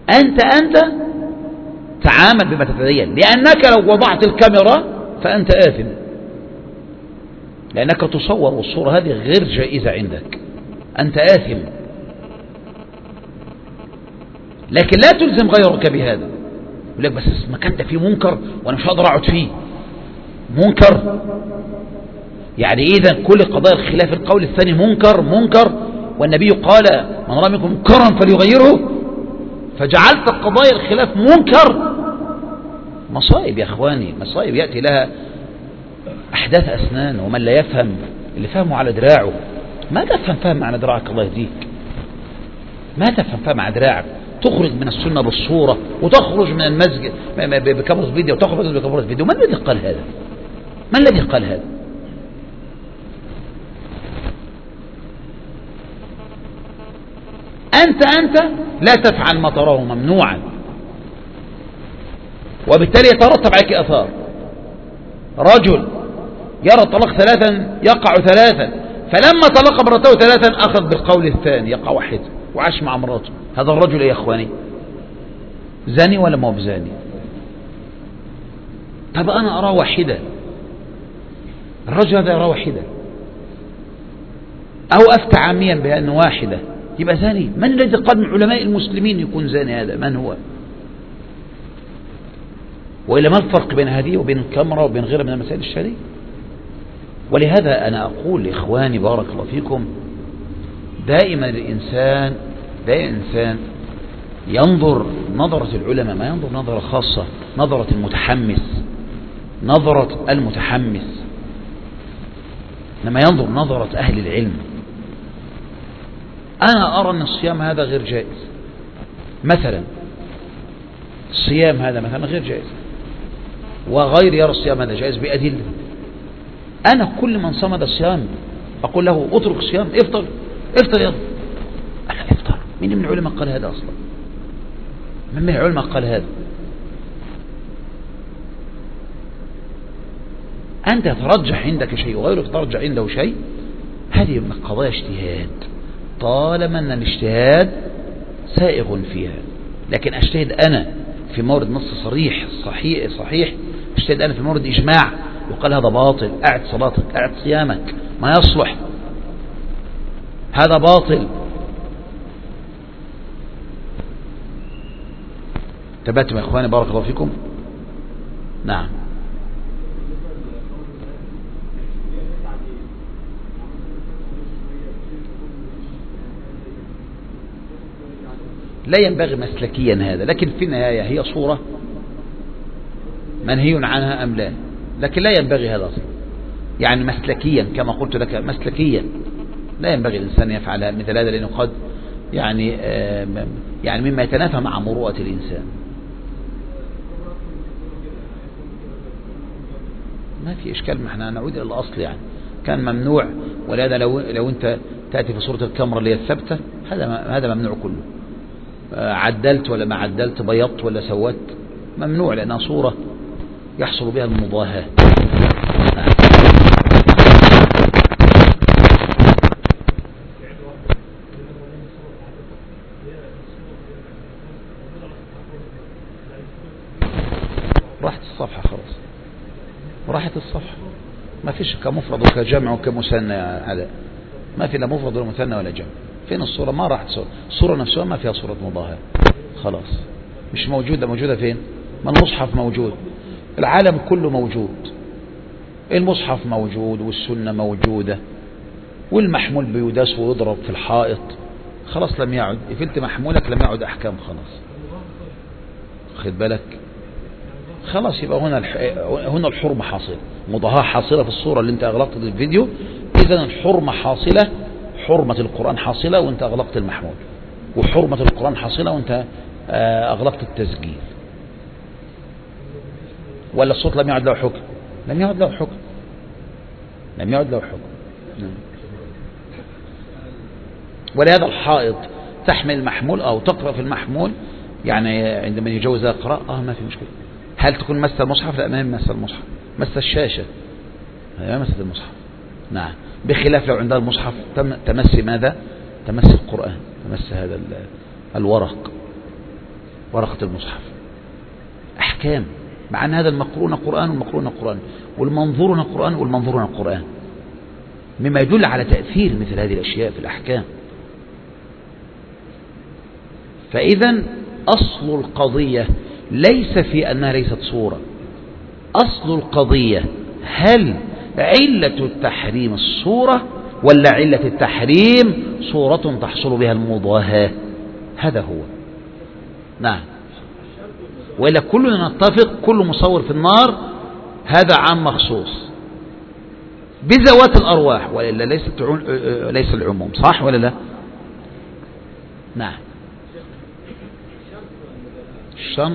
أنت أنت تعامل بما تتدين، لأنك لو وضعت الكاميرا فأنت آثم، لأنك تصور والصورة هذه غير جائزة عندك، أنت آثم. لكن لا تلزم غيرك بهذا، يقول لك بس المكان ده فيه منكر وأنا مش هقدر أقعد فيه. منكر يعني إذا كل قضايا الخلاف القول الثاني منكر منكر، والنبي قال من رأى منكم منكرا فليغيره، فجعلت قضايا الخلاف منكر. مصائب يا أخواني، مصائب يأتي لها أحداث أسنان، ومن لا يفهم اللي فهمه على دراعه. ما تفهم فهم على دراعك الله يهديك، ما تفهم فهم على دراعك، تخرج من السنة بالصورة وتخرج من المسجد بكاميرا فيديو وتخرج بكاميرا فيديو. من الذي قال هذا؟ من الذي قال هذا؟ أنت أنت لا تفعل ما تراه ممنوعا، وبالتالي يترتب عليك أثار. رجل يرى الطلاق ثلاثا يقع ثلاثا، فلما طلق مرته ثلاثا أخذ بالقول الثاني يقع واحد وعاش مع مراته. هذا الرجل يا إخواني زاني ولا ما هو بزاني؟ طب أنا أرى واحدة، الرجل هذا يرى واحدة، أو أفتى عاميا بأنه واحدة يبقى زاني. من الذي قال من علماء المسلمين يكون زاني؟ هذا من هو؟ وإلا ما الفرق بين هذه وبين الكاميرا وبين غيرها من المسائل الشرعية؟ ولهذا أنا أقول لإخواني بارك الله فيكم، دائما الإنسان دائما الإنسان ينظر نظرة العلماء، ما ينظر نظرة خاصة، نظرة المتحمس، نظرة المتحمس، لما ينظر نظرة أهل العلم. أنا أرى أن الصيام هذا غير جائز مثلا، الصيام هذا مثلا غير جائز، وغير يرى الصيام هذا جائز بأدلة. أنا كل من صمد الصيام أقول له اترك الصيام، افطر افطر يلا. أنا افطر، مين من العلماء قال هذا أصلا؟ من من العلماء قال هذا؟ أنت ترجح عندك شيء وغيرك ترجح عنده شيء، هذه من قضايا اجتهاد، طالما أن الاجتهاد سائغ فيها. لكن أجتهد أنا في مورد نص صريح صحيح صحيح، أجتهد أنا في مورد إجماع يقال هذا باطل، أعد صلاتك أعد صيامك ما يصلح، هذا باطل. تباتم يا إخواني بارك الله فيكم. نعم، لا ينبغي مسلكيا هذا، لكن في النهاية هي صورة منهي عنها أم لا، لكن لا ينبغي هذا أصلا. يعني مسلكيا كما قلت لك، مسلكيا لا ينبغي الإنسان يفعل مثل هذا، لأنه قد يعني يعني مما يتنافى مع مروءة الإنسان. ما في إشكال، ما احنا نعود إلى الأصل. يعني كان ممنوع، ولهذا لو لو أنت تأتي في صورة الكاميرا اللي هي الثابتة، هذا هذا ممنوع كله. عدلت ولا ما عدلت، بيضت ولا سوت، ممنوع، لأنها صورة يحصل بها المضاهاة. راحت الصفحة خلاص، راحت الصفحة، ما فيش كمفرد وكجمع وكمثنى على، ما في لا مفرد ولا مثنى ولا جمع. فين الصورة؟ ما راحت الصورة، الصورة نفسها ما فيها صورة مضاهاة، خلاص مش موجودة. موجودة فين؟ ما المصحف موجود، العالم كله موجود، المصحف موجود والسنة موجودة، والمحمول بيداس ويضرب في الحائط، خلاص لم يعد، قفلت محمولك لم يعد أحكام، خلاص خد بالك، خلاص. يبقى هنا هنا الحرمة حاصلة، مضاهاة حاصلة في الصورة اللي انت أغلقت الفيديو، إذا الحرمة حاصلة، حرمة القرآن حاصلة وانت أغلقت المحمول، وحرمة القرآن حاصلة وانت أغلقت التسجيل. ولا الصوت لم يعد له حكم؟ لم يعد له حكم، لم يعد له حكم. ولهذا الحائط تحمل المحمول أو تقرأ في المحمول، يعني عندما يجوز يقرأ اه ما في مشكلة. هل تكون مس المصحف؟ لا، ما مس المصحف، مس الشاشة، ما مس المصحف. نعم، بخلاف لو عندها المصحف تمس ماذا؟ تمس القرآن، تمس هذا الورق. ورقة المصحف. أحكام، مع أن هذا المقرون قرآن والمقرون قرآن والمنظورون قرآن والمنظورون قرآن، مما يدل على تأثير مثل هذه الأشياء في الأحكام. فإذا أصل القضية ليس في أنها ليست صورة، أصل القضية هل علة التحريم الصورة ولا علة التحريم صورة تحصل بها المضاهاة؟ هذا هو. نعم. وإلا كلنا نتفق كل مصور في النار هذا عام مخصوص بذوات الأرواح، وإلا ليست ليس العموم، صح ولا لا؟ نعم. الشنق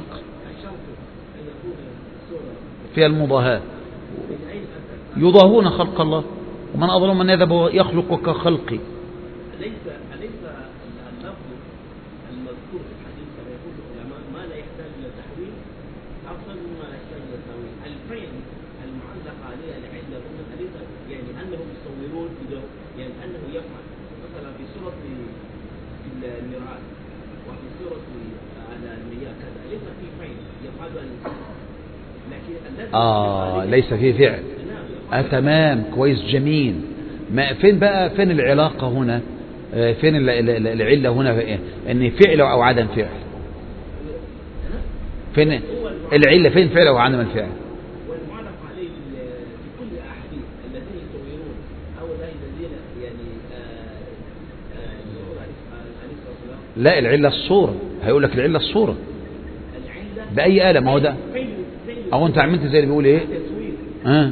في المضاهاة، يضاهون خلق الله، ومن أظلم من يذهب يخلق كخلقي. أليس أليس اللفظ المذكور في الحديث كما يقول العلماء ما لا يحتاج إلى تحويل أفضل مما لا يحتاج إلى تأويل؟ الفعل المعلق عليه العلة أليس يعني أنهم يصورون يعني أنه يفعل مثلا في سورة الميراث وفي سورة على المياه كذا ليس في فعل يفعل الإنسان، لكن الذي آه ليس فيه فعل. آه تمام، كويس، جميل. ما فين بقى فين العلاقة هنا؟ آه فين العلة هنا؟ ان فعل او عدم فعل؟ فين العلة؟ فين فعل او عدم الفعل؟ والمعلق عليه في كل الاحاديث الذين يصورون او الذين يعني لا، العلة الصورة. هيقول لك العلة الصورة بأي آلة؟ ما هو ده أو أنت عملت زي اللي بيقول إيه؟ آه.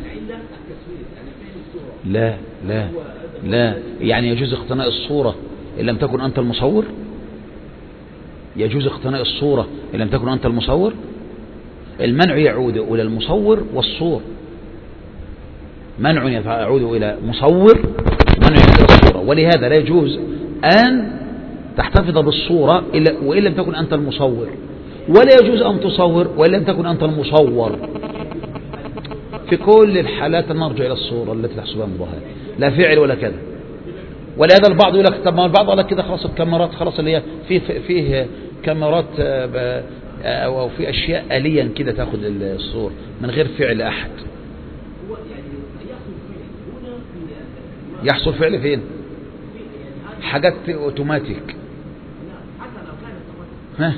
لا لا لا، يعني يجوز اقتناء الصورة إن لم تكن أنت المصور؟ يجوز اقتناء الصورة إن لم تكن أنت المصور؟ المنع يعود إلى المصور والصور، منع يعود إلى مصور، منع يعود إلى الصورة. ولهذا لا يجوز أن تحتفظ بالصورة وإن لم تكن أنت المصور، ولا يجوز أن تصور وإن لم تكن أنت المصور. في كل الحالات نرجع إلى الصورة التي تحصل بها المضاهاة، لا فعل ولا كذا. ولهذا البعض يقول لك طب ما البعض قال لك كده خلاص الكاميرات خلاص اللي هي في فيه كاميرات أو في أشياء آليا كده تأخذ الصور من غير فعل أحد. يحصل فعل فين؟ حاجات اوتوماتيك. ها؟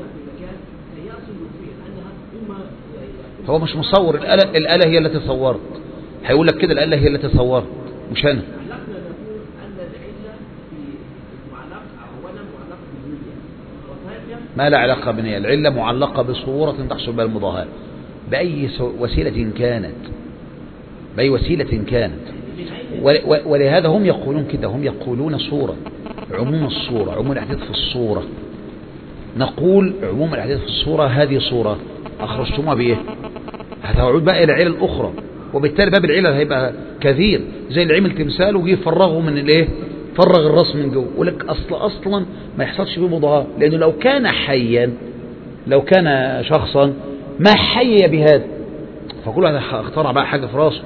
هو مش مصور، الآلة, الآلة هي التي صورت. هيقول لك كده الآلة هي التي صورت مش أنا. ما لا علاقة بنية، العلة معلقة بصورة تحصل بها المضاهاة بأي وسيلة كانت، بأي وسيلة كانت. ولهذا هم يقولون كده، هم يقولون صورة، عموم الصورة، عموم الأحداث في الصورة. نقول عموم الأحداث في الصورة هذه صورة أخرجتمها بإيه؟ هتعود بقى إلى العلل الأخرى، وبالتالي باب العلل هيبقى كثير، زي اللي عمل تمثال وجي يفرغه من الإيه؟ فرغ الراس من جوه، ولك أصل أصلا ما يحصلش فيه مضاهاة، لأنه لو كان حيا، لو كان شخصا ما حي بهذا، فكل واحد اخترع بقى حاجة في راسه.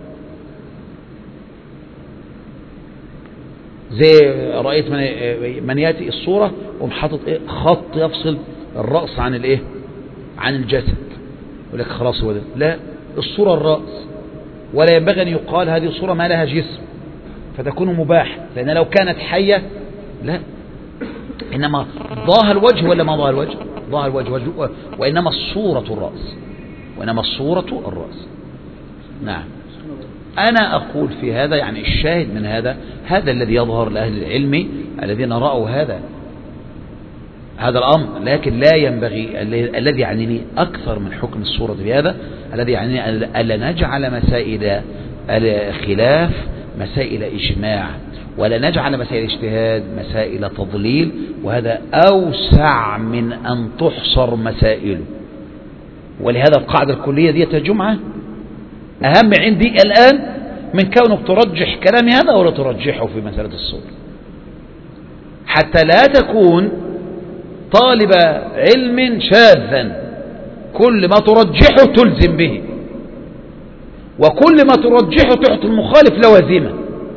زي رأيت من, من يأتي الصورة ومحطط إيه؟ خط يفصل الرأس عن الإيه؟ عن الجسد، يقول لك خلاص هو ده. لا، الصورة الرأس، ولا ينبغي أن يقال هذه الصورة ما لها جسم فتكون مباح، لأن لو كانت حية لا، إنما ضاها الوجه ولا ما ضاها الوجه؟ ضاها الوجه وجه، وإنما الصورة الرأس، وإنما الصورة الرأس. نعم. أنا أقول في هذا يعني الشاهد من هذا، هذا الذي يظهر لأهل العلم الذين رأوا هذا هذا الأمر، لكن لا ينبغي الذي يعنيني أكثر من حكم الصورة بهذا، الذي يعنيني ألا نجعل مسائل الخلاف مسائل إجماع، ولا نجعل مسائل اجتهاد مسائل تضليل، وهذا أوسع من أن تحصر مسائله. ولهذا القاعدة الكلية دي الجمعة أهم عندي الآن من كونك ترجح كلامي هذا ولا ترجحه في مسألة الصورة، حتى لا تكون طالب علم شاذا كل ما ترجحه تلزم به، وكل ما ترجحه تعطي المخالف لوازمه.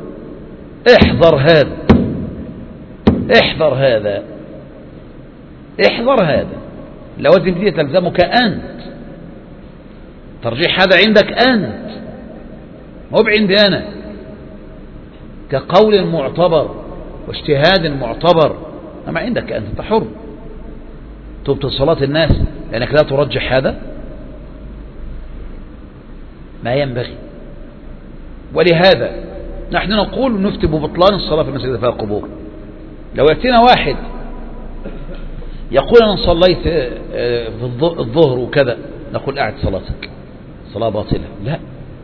احذر هذا، احذر هذا. احذر هذا، لوازم دي تلزمك أنت، ترجيح هذا عندك أنت مو بعندي أنا، كقول معتبر واجتهاد معتبر، أما عندك أنت، أنت حر تبطل صلاة الناس لأنك لا ترجح هذا، ما ينبغي. ولهذا نحن نقول نفتي ببطلان الصلاة في المسجد فيها قبور. لو يأتينا واحد يقول أنا صليت في الظهر وكذا، نقول أعد صلاتك، صلاة باطلة. لا،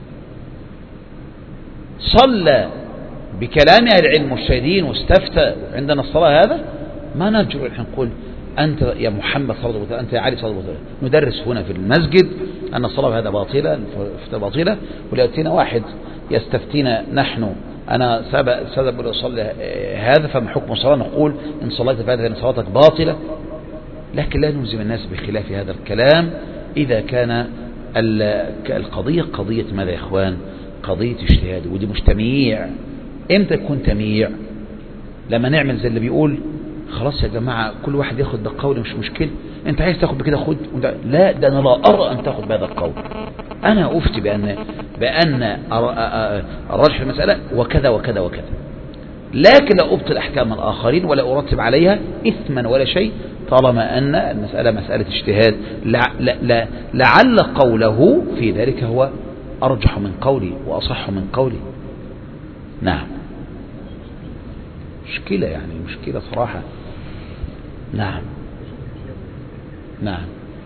صلى بكلام أهل العلم والشهيدين واستفتى عندنا الصلاة، هذا ما نرجع نحن نقول أنت يا محمد صلى الله عليه وسلم، أنت يا علي صلى الله عليه وسلم. ندرس هنا في المسجد أن الصلاة هذا باطلة، الفتاة باطلة. وليأتينا واحد يستفتينا نحن، أنا سبب لأصلي هذا فما حكم الصلاة، نقول إن صليت فهذا فإن صلاتك باطلة. لكن لا نلزم الناس بخلاف هذا الكلام إذا كان القضية قضية ماذا يا إخوان؟ قضية اجتهاد، ودي مش تمييع. إمتى يكون تمييع؟ لما نعمل زي اللي بيقول خلاص يا جماعة كل واحد ياخد بالقول مش مشكلة، انت عايز تاخد بكده خد. لا، ده انا لا ارى ان تاخد بهذا القول، انا افتي بان بان الراجح في المسألة وكذا وكذا وكذا، لكن لا ابطل احكام الاخرين ولا ارتب عليها اثما ولا شيء، طالما ان المسألة مسألة اجتهاد. لعل قوله في ذلك هو ارجح من قولي واصح من قولي. نعم، مشكلة يعني، مشكلة صراحة. نعم نعم.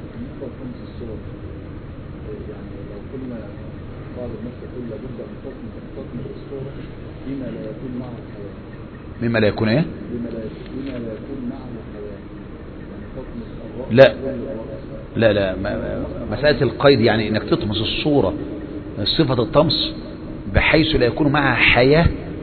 يعني لو كنا بعض الناس يقول لابد ان تطمئن الصورة بما لا يكون معه الحياة. مما لا يكون ايه؟ بما لا بما لا يكون معه الحياة، يعني تطمس الرأس. لا لا لا، مسألة القيد يعني انك تطمس الصورة، صفة الطمس بحيث لا يكون معها حياة،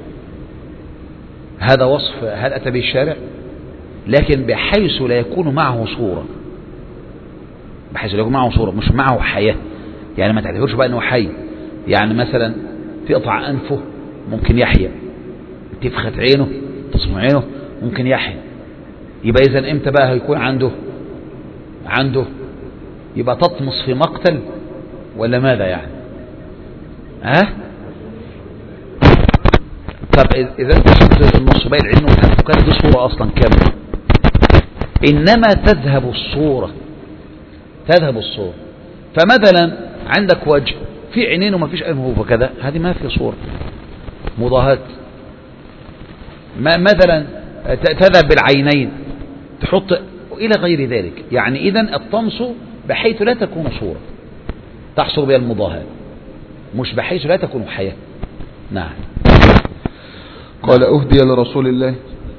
هذا وصف هل أتى به الشارع؟ لكن بحيث لا يكون معه صورة، بحيث لا يكون معه صورة مش معه حياة، يعني ما تعتبرش بقى أنه حي. يعني مثلا تقطع أنفه ممكن يحيا، تفخت عينه تصمع عينه ممكن يحيا. يبقى إذن إمتى بقى هيكون عنده عنده يبقى تطمس في مقتل ولا ماذا يعني؟ ها؟ طب إذا أنت شفت النص بين العلم والحديث كانت دي صورة أصلا كاملة، إنما تذهب الصورة، تذهب الصورة. فمثلا عندك وجه في عينين وما فيش أنف وكذا، هذه ما في صورة مضاهات. ما مثلا تذهب بالعينين تحط إلى غير ذلك، يعني إذن الطمس بحيث لا تكون صورة تحصل بها المضاهات، مش بحيث لا تكون حياة. نعم. قال أهدي لرسول الله.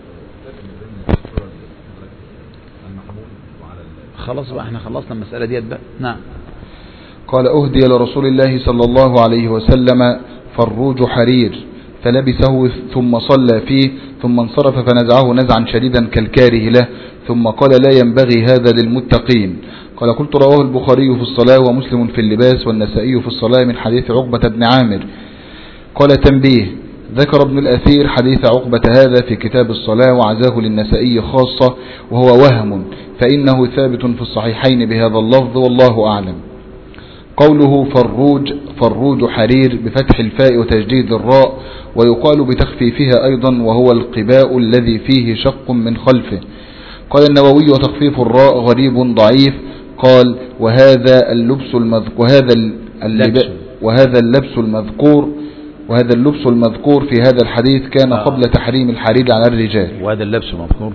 خلاص بقى احنا خلصنا المسألة ديت بقى. نعم. قال أهدي لرسول الله صلى الله عليه وسلم فروج حرير فلبسه ثم صلى فيه ثم انصرف فنزعه نزعا شديدا كالكاره له ثم قال لا ينبغي هذا للمتقين. قال قلت رواه البخاري في الصلاة ومسلم في اللباس والنسائي في الصلاة من حديث عقبة بن عامر. قال تنبيه، ذكر ابن الأثير حديث عقبة هذا في كتاب الصلاة وعزاه للنسائي خاصة وهو وهم، فإنه ثابت في الصحيحين بهذا اللفظ والله أعلم. قوله فروج فروج حرير بفتح الفاء وتجديد الراء، ويقال بتخفيفها أيضا وهو القباء الذي فيه شق من خلفه. قال النووي وتخفيف الراء غريب ضعيف. قال وهذا اللبس المذكور وهذا اللبس وهذا اللبس المذكور وهذا اللبس المذكور في هذا الحديث كان آه. قبل تحريم الحرير على الرجال. وهذا اللبس المذكور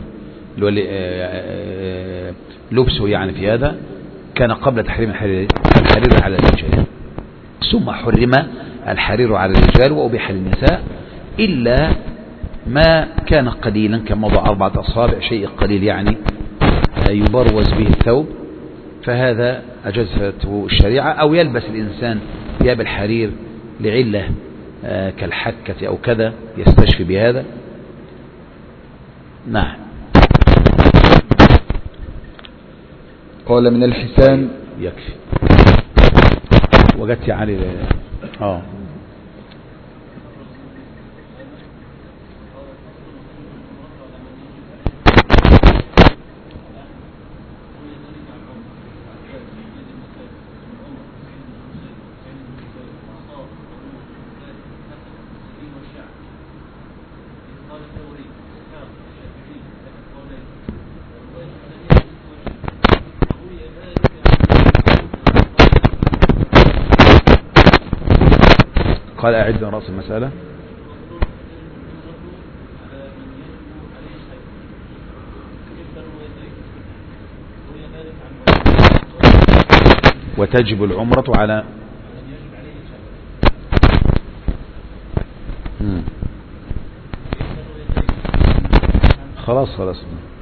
لبسه يعني في هذا كان قبل تحريم الحرير على الرجال، ثم حرم الحرير على الرجال وأبيح للنساء إلا ما كان قليلا كموضع أربعة أصابع، شيء قليل يعني يبروز به الثوب، فهذا أجازته الشريعة. أو يلبس الإنسان ثياب الحرير لعلة كالحكة أو كذا يستشفي بهذا. نعم. قال من الحسان يكفي. وجدت علي اه قال أعد من رأس المسألة. وتجب العمرة على مم. خلاص خلاص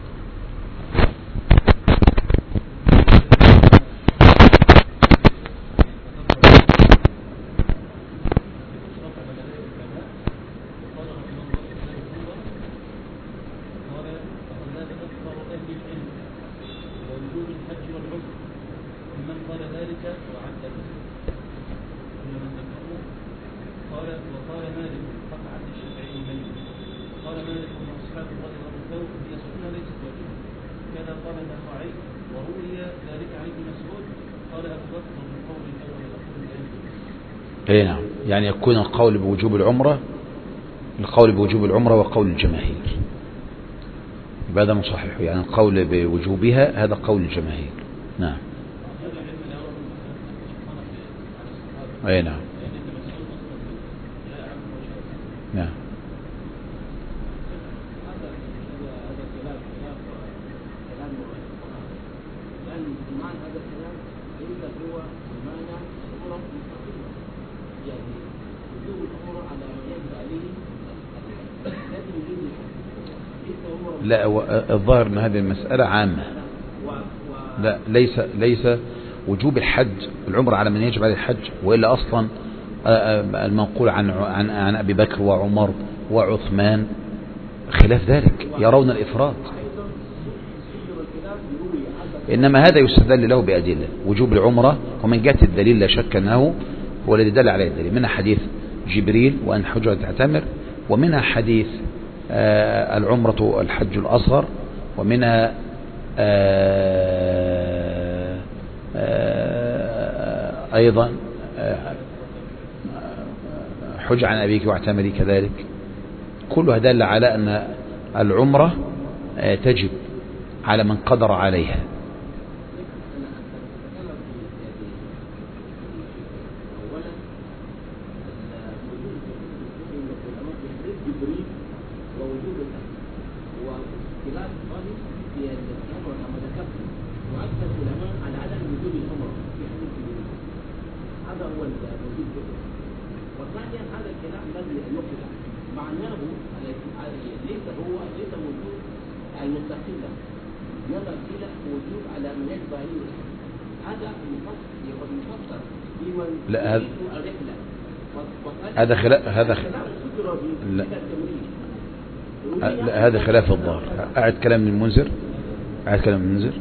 اي نعم، يعني يكون القول بوجوب العمرة القول بوجوب العمرة وقول الجماهير، يبقى هذا مصحح، يعني القول بوجوبها هذا قول الجماهير. نعم. اي نعم نعم. لا، الظاهر ان هذه المسألة عامة. لا، ليس ليس وجوب الحج العمرة على من يجب عليه الحج، وإلا أصلا المنقول عن عن عن أبي بكر وعمر وعثمان خلاف ذلك، يرون الإفراط. إنما هذا يستدل له بأدلة وجوب العمرة، ومن جهة الدليل لا شك أنه هو الذي دل عليه الدليل، منها حديث جبريل وأن حجة تعتمر، ومنها حديث آه العمرة الحج الأصغر، ومنها آه آه أيضا آه حج عن أبيك واعتمري كذلك. كلها دل على أن العمرة آه تجب على من قدر عليها. لا، هذا هذا خلاف هذا لا. لا، هذا خلاف الظاهر. أعد كلام المنذر أعد كلام المنذر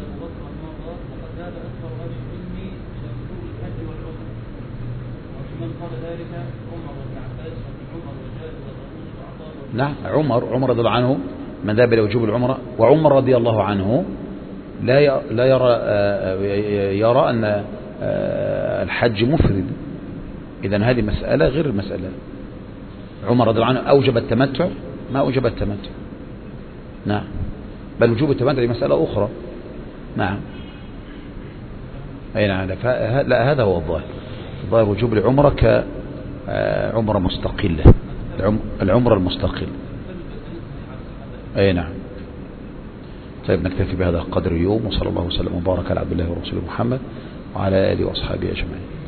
نعم. عمر عمر رضي الله عنه من ذهب إلى وجوب العمرة، وعمر رضي الله عنه لا لا يرى يرى أن الحج مفرد. إذن هذه مسألة غير المسألة. عمر رضي الله عنه أوجب التمتع ما أوجب التمتع. نعم، بل وجوب التمتع مسألة أخرى. نعم. أي نعم. لا، هذا هو الظاهر. الظاهر وجوب العمرة كعمرة مستقلة، العمرة المستقلة. أي نعم. طيب، نكتفي بهذا القدر اليوم، وصلى الله وسلم وبارك على عبد الله ورسوله محمد وعلى آله وأصحابه أجمعين.